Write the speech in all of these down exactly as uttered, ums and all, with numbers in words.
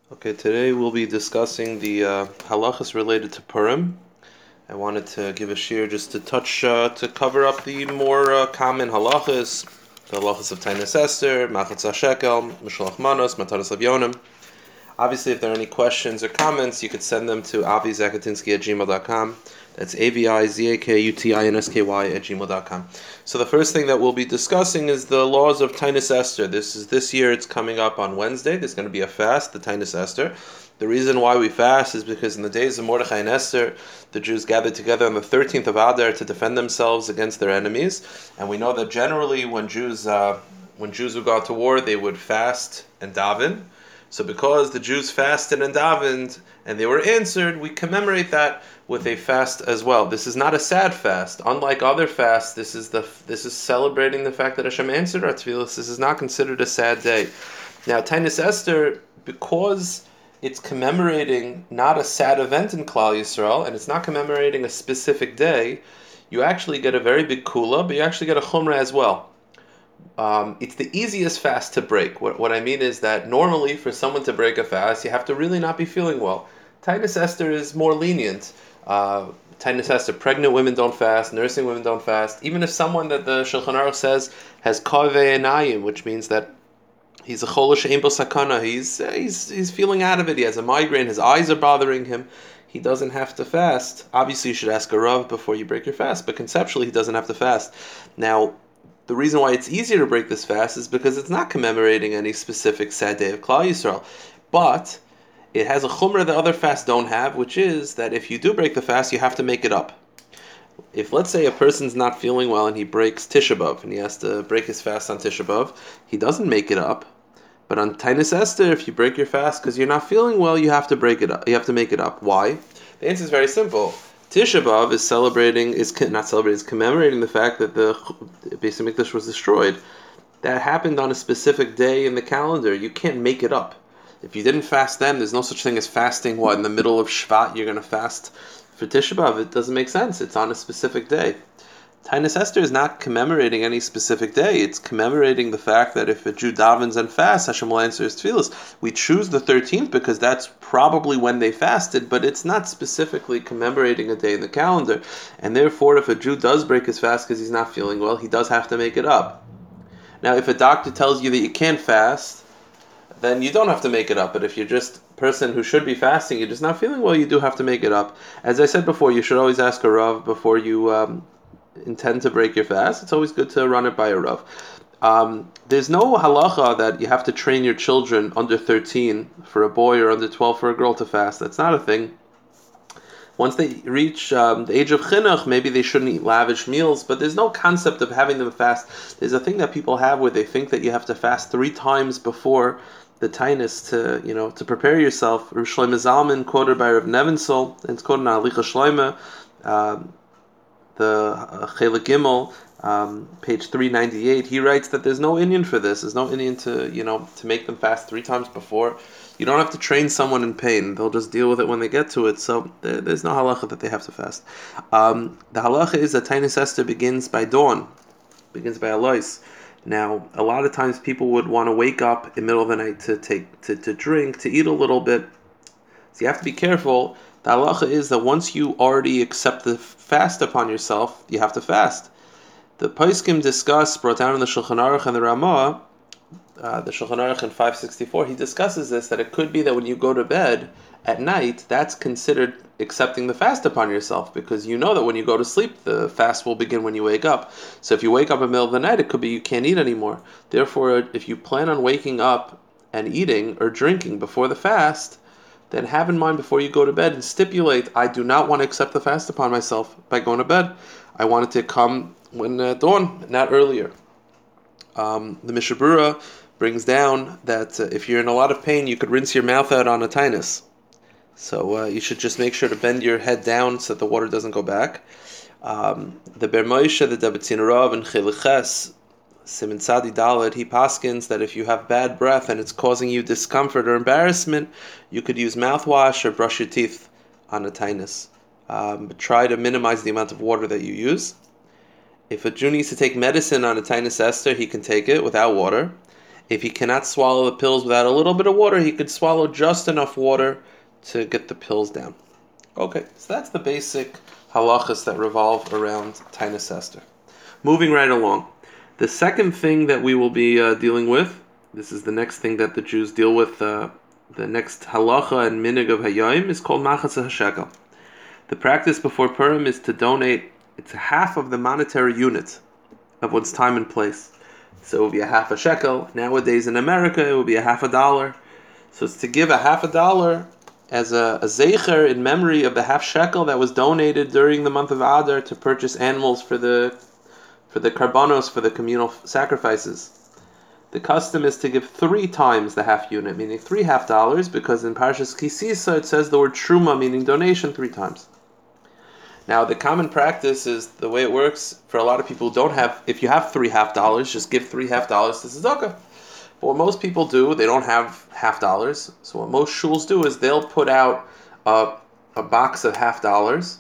Okay, today we'll be discussing the uh, halachas related to Purim. I wanted to give a shir just to touch, uh, to cover up the more uh, common halachas, the halachas of Tainis Esther, Machatz HaShekel, Mishlach Manos, Matanos Avyonim. Obviously, if there are any questions or comments, you could send them to avi zakatinsky at gmail dot com. That's A V I Z A K U T I N S K Y at gmail dot com. So the first thing that we'll be discussing is the laws of Tainis Esther. This is this year. It's coming up on Wednesday. There's going to be a fast, the Tainis Esther. The reason why we fast is because in the days of Mordechai and Esther, the Jews gathered together on the thirteenth of Adar to defend themselves against their enemies. And we know that generally when Jews uh, when Jews would go out to war, they would fast and daven. So because the Jews fasted and davened and they were answered, we commemorate that with a fast as well. This is not a sad fast. Unlike other fasts, this is the this is celebrating the fact that Hashem answered our tefillos. This is not considered a sad day. Now, Tainis Esther, because it's commemorating not a sad event in Klal Yisrael, and it's not commemorating a specific day, you actually get a very big kula, but you actually get a chumrah as well. Um, it's the easiest fast to break. What, what I mean is that normally for someone to break a fast, you have to really not be feeling well. Tainis Esther is more lenient. Uh, Tainis Esther, pregnant women don't fast, nursing women don't fast. Even if someone that the Shulchan Aruch says has kaveh enayim, which means that he's a cholish ein bo sakana, he's, he's, he's feeling out of it, he has a migraine, his eyes are bothering him, he doesn't have to fast. Obviously you should ask a Rav before you break your fast, but conceptually he doesn't have to fast. Now, the reason why it's easier to break this fast is because it's not commemorating any specific sad day of Klal Yisrael, but it has a chumrah that other fasts don't have, which is that if you do break the fast, you have to make it up. If, let's say, a person's not feeling well and he breaks Tisha B'Av, and he has to break his fast on Tisha B'Av, he doesn't make it up. But on Tainis Esther, if you break your fast because you're not feeling well, you have to break it up. You have to make it up. Why? The answer is very simple. Tisha B'Av is celebrating, is not celebrating, is commemorating the fact that the Beis Hamikdash was destroyed. That happened on a specific day in the calendar. You can't make it up. If you didn't fast then, there's no such thing as fasting, what, in the middle of Shvat, you're going to fast for Tisha B'Av. It doesn't make sense. It's on a specific day. Tainis Esther is not commemorating any specific day. It's commemorating the fact that if a Jew davens and fasts, Hashem will answer his tefillos. We choose the thirteenth because that's probably when they fasted, but it's not specifically commemorating a day in the calendar. And therefore, if a Jew does break his fast because he's not feeling well, he does have to make it up. Now, if a doctor tells you that you can't fast, then you don't have to make it up. But if you're just a person who should be fasting, you're just not feeling well, you do have to make it up. As I said before, you should always ask a Rav before you um, intend to break your fast. It's always good to run it by a Rav. Um, there's no halacha that you have to train your children under thirteen for a boy or under twelve for a girl to fast. That's not a thing. Once they reach um, the age of chinuch, maybe they shouldn't eat lavish meals, but there's no concept of having them fast. There's a thing that people have where they think that you have to fast three times before the Tainis to, you know, to prepare yourself. Rav Shlomo Zalman, quoted by Rav Nevinsel, and it's quoted in Alicha Shlomo, um, the uh, Chelik Gimel, um, page three ninety-eight, he writes that there's no Indian for this. There's no Indian to, you know, to make them fast three times before. You don't have to train someone in pain. They'll just deal with it when they get to it. So there, there's no halacha that they have to fast. Um, the halacha is that Tainis Esther begins by dawn, begins by alois. Now, a lot of times people would want to wake up in the middle of the night to take to, to drink, to eat a little bit. So you have to be careful. The halacha is that once you already accept the fast upon yourself, you have to fast. The Poskim discuss, brought down in the Shulchan Aruch and the Ramah, uh, the Shulchan Aruch in five sixty-four, he discusses this, that it could be that when you go to bed at night, that's considered accepting the fast upon yourself, because you know that when you go to sleep, the fast will begin when you wake up. So if you wake up in the middle of the night, it could be you can't eat anymore. Therefore, if you plan on waking up and eating or drinking before the fast, then have in mind before you go to bed and stipulate, I do not want to accept the fast upon myself by going to bed. I want it to come when uh, dawn, not earlier. Um, the Mishnah Berurah brings down that uh, if you're in a lot of pain, you could rinse your mouth out on a Tainis. So uh, you should just make sure to bend your head down so that the water doesn't go back. Um, the Ber Moshe, the Dabbatzin Rav, and Chiliches, Siman Tzadi Dalet, he paskins that if you have bad breath and it's causing you discomfort or embarrassment, you could use mouthwash or brush your teeth on a Tainis. Um, but try to minimize the amount of water that you use. If a Jew needs to take medicine on a Tainis Esther, he can take it without water. If he cannot swallow the pills without a little bit of water, he could swallow just enough water to get the pills down. Okay, so that's the basic halachas that revolve around Tainus Esther. Moving right along. The second thing that we will be uh, dealing with, this is the next thing that the Jews deal with, uh, the next halacha and minig of Hayom is called Machzah HaShekel. The practice before Purim is to donate, it's half of the monetary unit of one's time and place. So it will be a half a shekel. Nowadays in America, it will be a half a dollar. So it's to give a half a dollar as a, a zeicher in memory of the half shekel that was donated during the month of Adar to purchase animals for the for the karbanos, for the communal sacrifices. The custom is to give three times the half unit, meaning three half dollars, because in Parshas Kisisa it says the word truma, meaning donation, three times. Now the common practice is, the way it works for a lot of people who don't have, if you have three half dollars, just give three half dollars to tzedakah. But what most people do, they don't have half dollars, so what most shuls do is they'll put out a, a box of half dollars.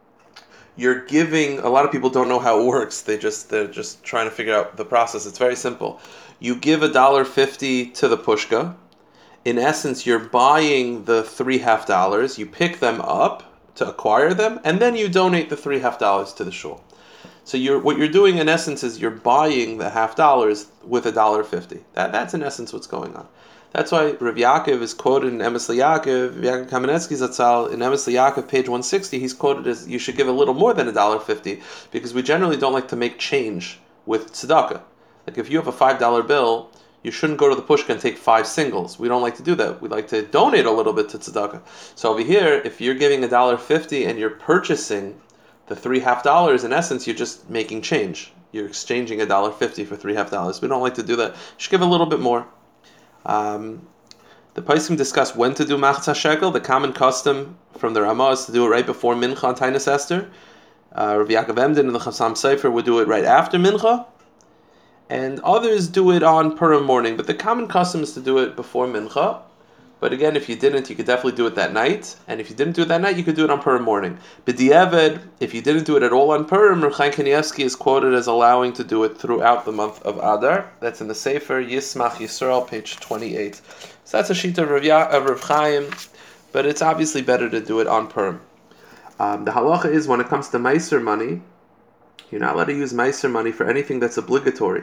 You're giving, a lot of people don't know how it works, they just, they're just trying to figure out the process. It's very simple. You give a dollar fifty to the pushka. In essence, you're buying the three half dollars, you pick them up to acquire them, and then you donate the three half dollars to the shul. So you're, what you're doing in essence is you're buying the half dollars with a dollar fifty. That, that's in essence what's going on. That's why Rav Yaakov is quoted in Emes L'Yaakov, Yaakov Kamenetsky Zatzal, in Emes L'Yaakov, page one sixty, he's quoted as, you should give a little more than a dollar fifty, because we generally don't like to make change with tzedakah. Like if you have a five dollar bill, you shouldn't go to the pushka and take five singles. We don't like to do that. We like to donate a little bit to tzedakah. So over here, if you're giving a dollar fifty and you're purchasing the three half dollars, in essence, you're just making change. You're exchanging a dollar fifty for three half dollars. We don't like to do that. You should give a little bit more. Um, the Poskim discuss when to do Machzah HaShekel. The common custom from the Ramah is to do it right before Mincha on Tainus Esther. Uh, Rav Yaakov Emden and the Chassam Sofer would do it right after Mincha. And others do it on Purim morning, but the common custom is to do it before Mincha. But again, if you didn't, you could definitely do it that night. And if you didn't do it that night, you could do it on Purim morning. B'diavad, if you didn't do it at all on Purim, Reb Chaim Kanievsky is quoted as allowing to do it throughout the month of Adar. That's in the Sefer Yismach Yisrael, page twenty-eight. So that's a sheet of Rav, ya- of Rav Chaim, but it's obviously better to do it on Purim. Um, the halacha is, when it comes to Meiser money, you're not allowed to use Meiser money for anything that's obligatory.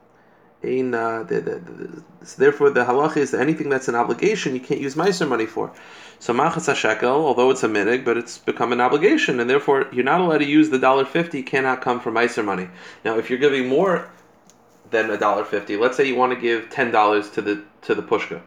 In, uh, the, the, the, so therefore, the halacha is that anything that's an obligation, you can't use Meiser money for. So Machzah HaShekel, although it's a minig, but it's become an obligation, and therefore you're not allowed to use the one dollar fifty, cannot come from Meiser money. Now, if you're giving more than one dollar fifty, let's say you want to give ten dollars to the to the pushka,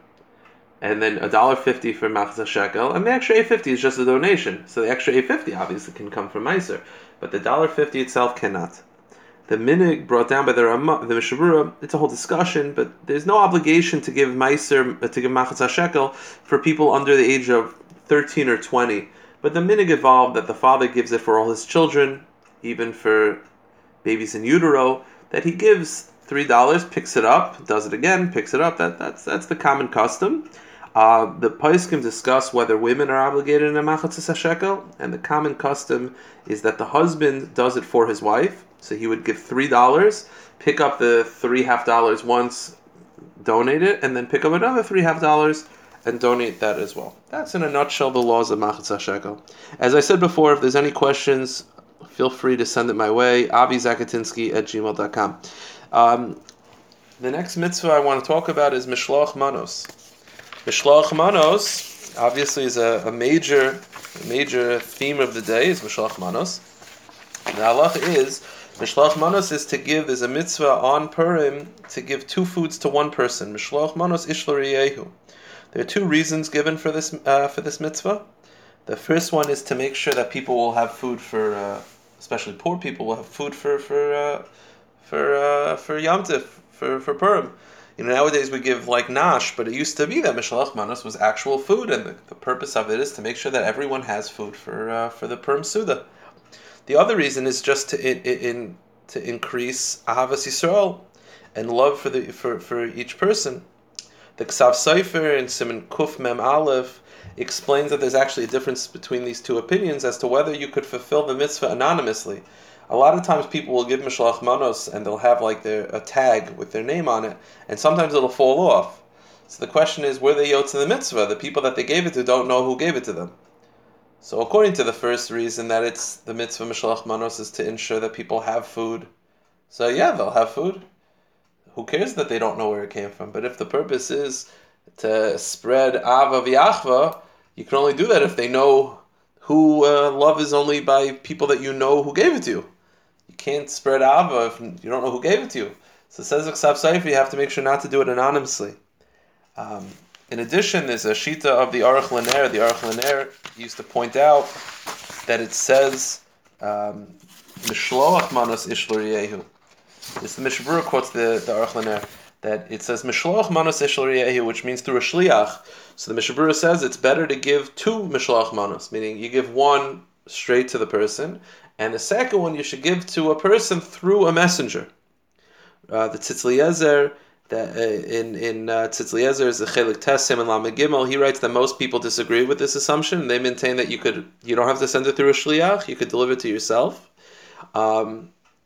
and then one dollar fifty for Machzah HaShekel, and the extra eight fifty is just a donation. So the extra eight fifty obviously can come from Meiser, but the one dollar fifty itself cannot. The minig brought down by the Ramah, the Mishabura, it's a whole discussion, but there's no obligation to give Meiser, to give Machzah HaShekel for people under the age of thirteen or twenty. But the minig evolved that the father gives it for all his children, even for babies in utero, that he gives three dollars, picks it up, does it again, picks it up. That that's that's the common custom. Uh, the Poskim discuss whether women are obligated in a Machzah HaShekel, and the common custom is that the husband does it for his wife. So he would give three dollars, pick up the three half dollars once, donate it, and then pick up another three half dollars and donate that as well. That's in a nutshell the laws of Machzah HaShekel. As I said before, if there's any questions, feel free to send it my way, avi zakatinsky at gmail dot com. Um, the next mitzvah I want to talk about is Mishloach Manos. Mishloach Manos, obviously, is a, a major a major theme of the day, is Mishloach Manos. The halacha is, Mishloach Manos is to give, there's a mitzvah on Purim to give two foods to one person. Mishloach Manos ish l'riyehu. There are two reasons given for this uh, for this mitzvah. The first one is to make sure that people will have food for, uh, especially poor people, will have food for for uh, for uh, for Yom Tif, for for Purim. You know, nowadays we give like nash, but it used to be that Mishloach Manos was actual food, and the, the purpose of it is to make sure that everyone has food for uh, for the Purim Suda. The other reason is just to in, in to increase Ahavas Yisrael and love for the for, for each person. The Ksav Sofer in Siman Kuf Mem Aleph explains that there's actually a difference between these two opinions as to whether you could fulfill the mitzvah anonymously. a lot of times people will give Mishloach Manos and they'll have like their a tag with their name on it, and sometimes it'll fall off. So the question is, were they Yotze the mitzvah? The people that they gave it to don't know who gave it to them. So according to the first reason that it's the mitzvah Mishloach Manos is to ensure that people have food. So yeah, they'll have food. Who cares that they don't know where it came from? But if the purpose is to spread Ava v'Achva, you can only do that if they know who uh, love is only by people that you know who gave it to you. You can't spread Ava if you don't know who gave it to you. So it says Ksav Seifer, you have to make sure not to do it anonymously. Um, in addition, there's a Shita of the Aruch LaNer. The Aruch LaNer used to point out that it says Mishloach Manos Ish L'Riyehu. This the Mishnah Berurah quotes the, the Aruch LaNer, that it says Mishloach Manos Ish L'Riyehu, which means through a Shliach. So the Mishnah Berurah says it's better to give two Mishloach Manos, meaning you give one straight to the person, and the second one you should give to a person through a messenger. Uh, the Tzitz Eliezer, that uh, in in uh, Tzitz Eliezer is the Chelik Tessim and Lamed Gimel. He writes that most people disagree with this assumption. They maintain that you could you don't have to send it through a shliach. You could deliver it to yourself. Um,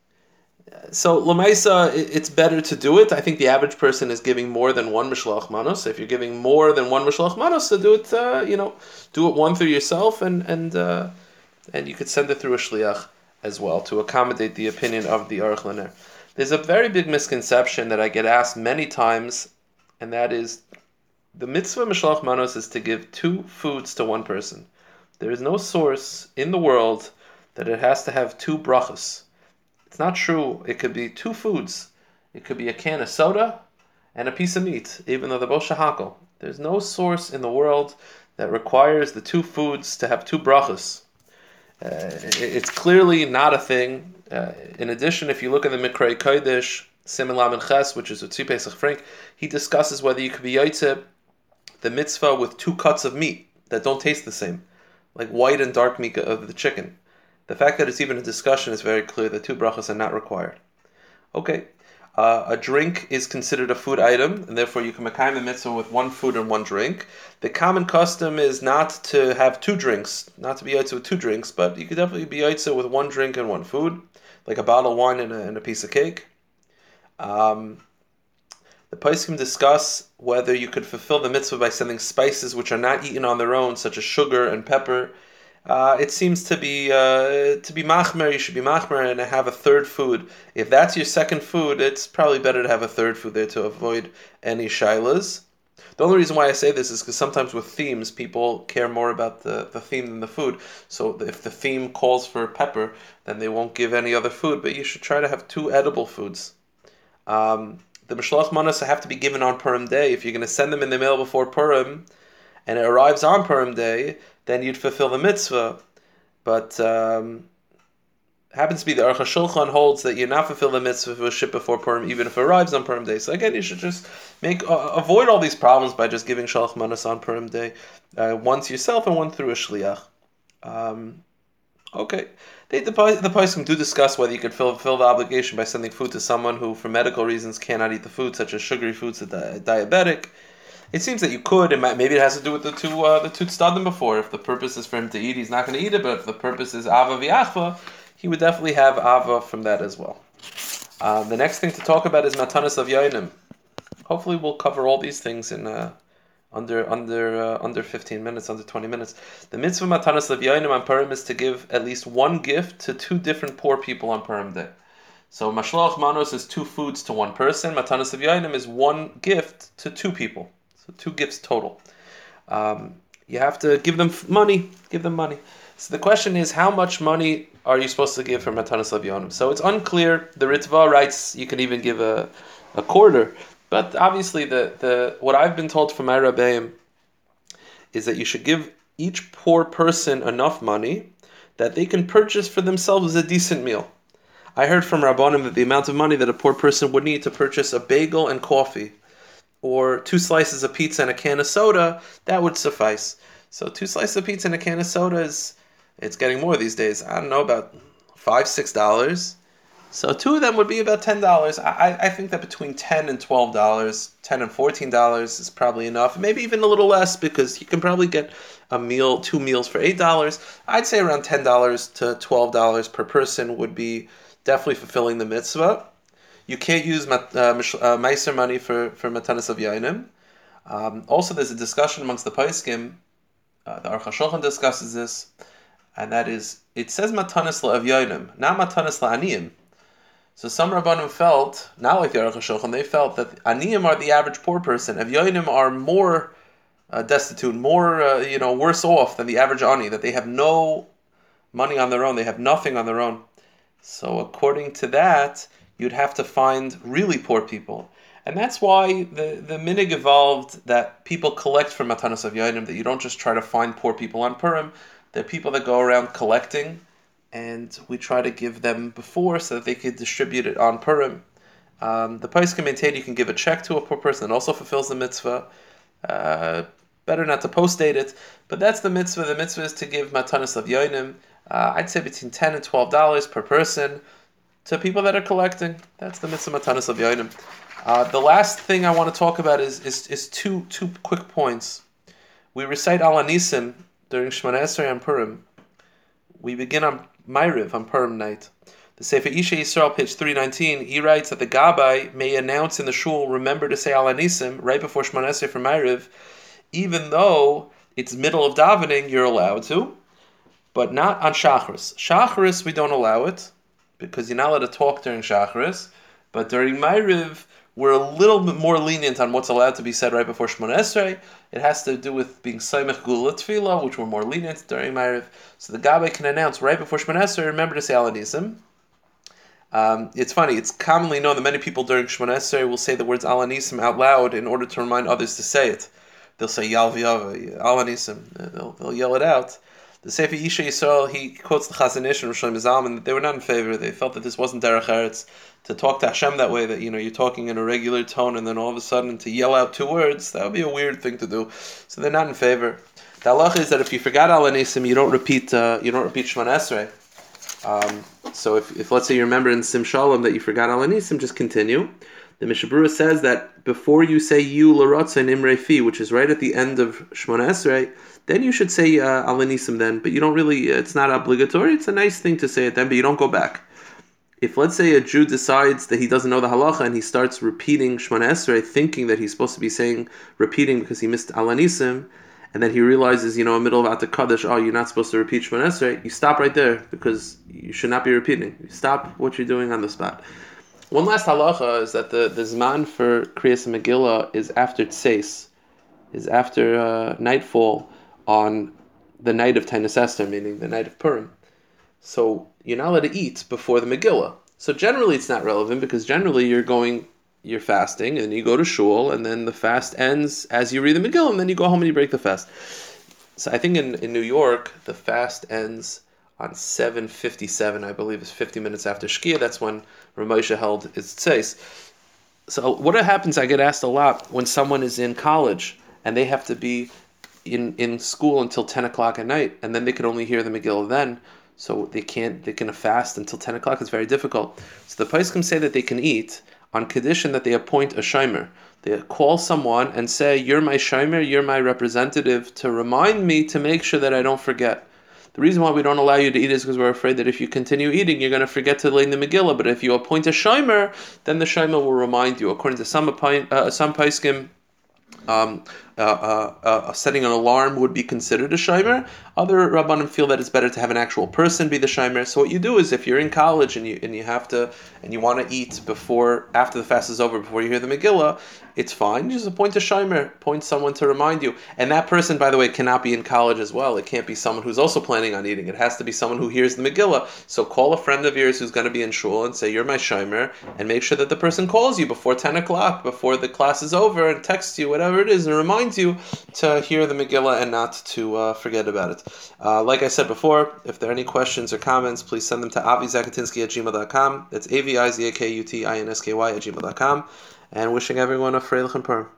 so Lamaisa, it's better to do it. I think the average person is giving more than one mishloach manos. So if you're giving more than one mishloach manos, so do it. Uh, you know, do it one through yourself, and and uh, and you could send it through a shliach as well to accommodate the opinion of the Aruch LaNer. There's a very big misconception that I get asked many times, and that is the mitzvah Mishloach Manos is to give two foods to one person. There is no source in the world that it has to have two brachas. It's not true. It could be two foods. It could be a can of soda and a piece of meat, even though they're both shahakal. There's no source in the world that requires the two foods to have two brachas. Uh, it, it's clearly not a thing. Uh, in addition, if you look at the Mikrei Kodesh, Siman Lamed Ches, which is a Tzvi Pesach Frank, he discusses whether you could be Yotze the mitzvah with two cuts of meat that don't taste the same, like white and dark meat of the chicken. The fact that it's even a discussion is very clear that two brachas are not required. Okay, uh, a drink is considered a food item, and therefore you can make the mitzvah with one food and one drink. The common custom is not to have two drinks, not to be Yotze with two drinks, but you could definitely be Yotze with one drink and one food, like a bottle of wine and a, and a piece of cake. Um, the Poskim discuss whether you could fulfill the mitzvah by sending spices which are not eaten on their own, such as sugar and pepper. Uh, it seems to be uh, to be machmer. You should be machmer and have a third food. If that's your second food, it's probably better to have a third food there to avoid any shilas. The only reason why I say this is because sometimes with themes, people care more about the, the theme than the food. So if the theme calls for pepper, then they won't give any other food. But you should try to have two edible foods. Um, the Mishloach Manos have to be given on Purim Day. If you're going to send them in the mail before Purim, and it arrives on Purim Day, then you'd fulfill the mitzvah. But um, happens to be the Aruch HaShulchan holds that you're not fulfill the mitzvah if it was shipped before Purim, even if it arrives on Purim Day. So again, you should just make uh, avoid all these problems by just giving Shalach Manos on Purim Day, uh, once yourself and one through a shliach. Um, okay, they, the the Poskim do discuss whether you could fulfill the obligation by sending food to someone who, for medical reasons, cannot eat the food, such as sugary foods, a di- diabetic. It seems that you could, and maybe it has to do with the two uh, the two tzadim before. If the purpose is for him to eat, he's not going to eat it. But if the purpose is ava v'achva, he would definitely have ava from that as well. Uh, the next thing to talk about is matanas of yoinim. Hopefully, we'll cover all these things in uh, under under uh, under fifteen minutes, under twenty minutes. The mitzvah matanas of yoinim on Purim is to give at least one gift to two different poor people on Purim Day. So mashloach manos is two foods to one person. Matanas of yoinim is one gift to two people. So two gifts total. Um, you have to give them money. Give them money. So the question is, how much money are you supposed to give for Matanas Yonim? So it's unclear. The Ritva writes you can even give a, a quarter. But obviously, the, the what I've been told from my Rabbeim is that you should give each poor person enough money that they can purchase for themselves a decent meal. I heard from Rabbanim that the amount of money that a poor person would need to purchase a bagel and coffee, or two slices of pizza and a can of soda, that would suffice. So two slices of pizza and a can of soda is, it's getting more these days. I don't know, about five, six dollars. So two of them would be about ten dollars. I, I think that between ten and twelve dollars, ten and fourteen dollars is probably enough. Maybe even a little less because you can probably get a meal, two meals for eight dollars. I'd say around ten dollars to twelve dollars per person would be definitely fulfilling the mitzvah. You can't use uh, uh, meiser money for, for matanas of yainim. Um, also, there's a discussion amongst the Paiskim. Uh, the Aruch HaShulchan discusses this, and that is, it says matanas la'avyonim, not matanas la'aniyim. So some Rabbanim felt, not like the Aruch HaShulchan, they felt that aniyim are the average poor person. Avyonim are more uh, destitute, more uh, you know, worse off than the average ani, that they have no money on their own, they have nothing on their own. So according to that, you'd have to find really poor people. And that's why the, the minig evolved that people collect for matanas avyonim, that you don't just try to find poor people on Purim. There are people that go around collecting, and we try to give them before so that they could distribute it on Purim. Um, the Paiskim maintain you can give a check to a poor person that also fulfills the mitzvah. Uh, better not to post-date it, but that's the mitzvah. The mitzvah is to give matanas avyonim. Uh, I'd say between ten and twelve dollars per person to people that are collecting. That's the mitzvah matanas avyonim. Uh, the last thing I want to talk about is is, is two two quick points. We recite Al Anisim during Shemona Esrei and Purim. We begin on Ma'ariv on Purim night. The Sefer Isha Yisrael, page three nineteen, he writes that the Gabbai may announce in the shul, remember to say Al Anisim right before Shemona Esrei for Ma'ariv, even though it's middle of davening, you're allowed to, but not on Shacharis. Shacharis, we don't allow it, because you're not allowed to talk during Shacharis, but during Ma'ariv, we're a little bit more lenient on what's allowed to be said right before Shemona Esrei. It has to do with being Saimech Gula Tefillah, which we're more lenient during Ma'ariv. So the Gabbai can announce right before Shemona Esrei, remember to say Al Anisim. Um, it's funny, it's commonly known that many people during Shemona Esrei will say the words Al Anisim out loud in order to remind others to say it. They'll say Yal V'Yava, Al Anisim, they'll, they'll yell it out. The Sefer Isha Yisrael, he quotes the Chazon Ish and Rosh Hashanah Zalman that they were not in favor. They felt that this wasn't Derech Eretz, to talk to Hashem that way, that, you know, you're talking in a regular tone and then all of a sudden to yell out two words, that would be a weird thing to do. So they're not in favor. The halacha is that if you forgot Al Anisim, you don't repeat uh, you don't repeat Shemona Esrei. Um, so if, if let's say you remember in Sim Shalom that you forgot Al Anisim, just continue. The Mishnah Berurah says that before you say Yu L'Ratza and Imrei Fi, which is right at the end of Shemona Esrei, then you should say uh, Al Anisim then, but you don't really, it's not obligatory, it's a nice thing to say it then, but you don't go back. If let's say a Jew decides that he doesn't know the halacha and he starts repeating Shemona Esrei, thinking that he's supposed to be saying, repeating because he missed Al Anisim, and then he realizes, you know, in the middle of Atak Kaddish, oh, you're not supposed to repeat Shemona Esrei, you stop right there, because you should not be repeating. You stop what you're doing on the spot. One last halacha is that the, the Zman for Kriyas Megillah is after Tseis, is after uh, nightfall on the night of Tainis Esther, meaning the night of Purim. So you're not allowed to eat before the Megillah. So generally it's not relevant because generally you're going, you're fasting and you go to shul and then the fast ends as you read the Megillah and then you go home and you break the fast. So I think in, in New York, the fast ends on seven fifty-seven, I believe, is fifty minutes after Shkia. That's when Ramosha held his tzeis. So what happens, I get asked a lot, when someone is in college and they have to be in, in school until ten o'clock at night, and then they can only hear the Megillah then, so they can't, they can fast until ten o'clock. It's very difficult. So the Paiskim say that they can eat on condition that they appoint a shomer. They call someone and say, you're my shomer, you're my representative, to remind me to make sure that I don't forget. The reason why we don't allow you to eat is because we're afraid that if you continue eating, you're going to forget to learn the Megillah. But if you appoint a shomer, then the shomer will remind you. According to some uh, some Paiskim, um, uh, uh, uh, setting an alarm would be considered a shomer. Other Rabbanim feel that it's better to have an actual person be the shomer. So what you do is, if you're in college and you and you have to and you want to eat before after the fast is over, before you hear the Megillah, it's fine. You just appoint a shomer, appoint someone to remind you. And that person, by the way, cannot be in college as well. It can't be someone who's also planning on eating. It has to be someone who hears the Megillah. So call a friend of yours who's going to be in shul and say, you're my shomer, and make sure that the person calls you before ten o'clock, before the class is over, and texts you, whatever it is, and reminds you to hear the Megillah and not to uh, forget about it. Uh, like I said before, if there are any questions or comments, please send them to avi zakutinsky at gmail dot com. That's A V I Z A K U T I N S K Y at gmail dot com. And wishing everyone a Freilich and Purim.